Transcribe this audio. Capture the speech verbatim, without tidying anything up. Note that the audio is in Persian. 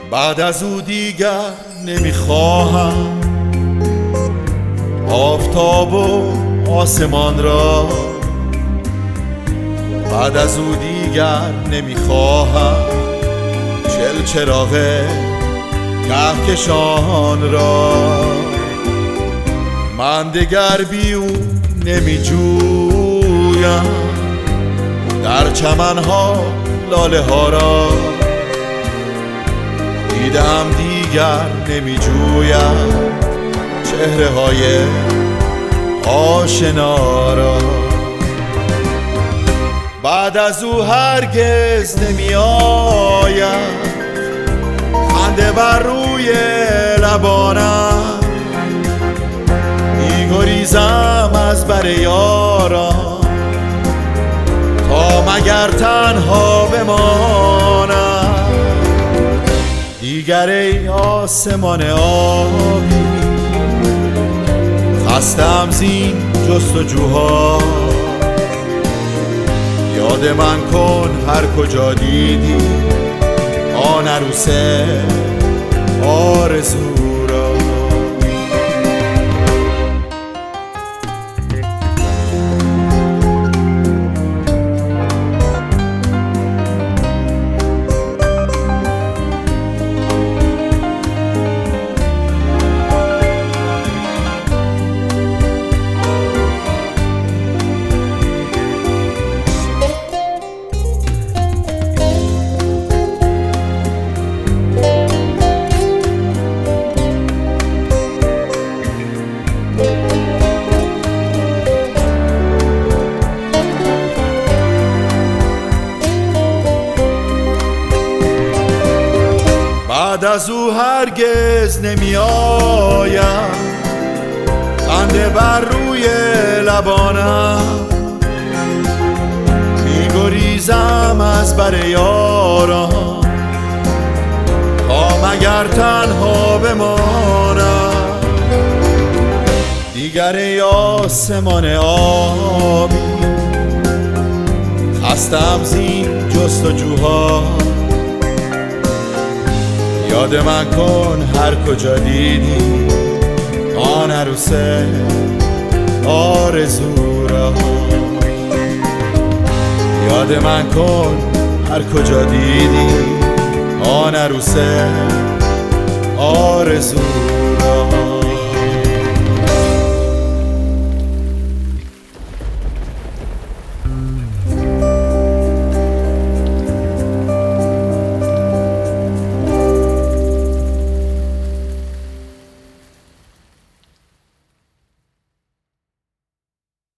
بعد از او دیگر نمیخواهم آفتاب و آسمان را، بعد از او دیگر نمیخواهم چل چراغ کهکشان را. من دگر بی او نمی جویم در چمنها لاله ها را، دیدم دیگر نمی جویم چهره های آشنا را. بعد از او هرگز نمی آید خنده بر روی لبانم، می گریزم از بر یاران تا مگر تنها بمانم. دیگر ای آسمان آبی خستم زین جستجوها، یاد من کن هر کجا دیدی آن عروس آرزو را. بعد از او هرگز نمی آیم خنده بر روی لبانم، می گریزم از بر یاران تا مگر تنها بمانم. دیگر ای آسمان آبی خستم زین جستجوها، یاد من کن هر کجا دیدی آن عروس آرزو را. یاد من کن هر کجا دیدی آن عروس آرزو را.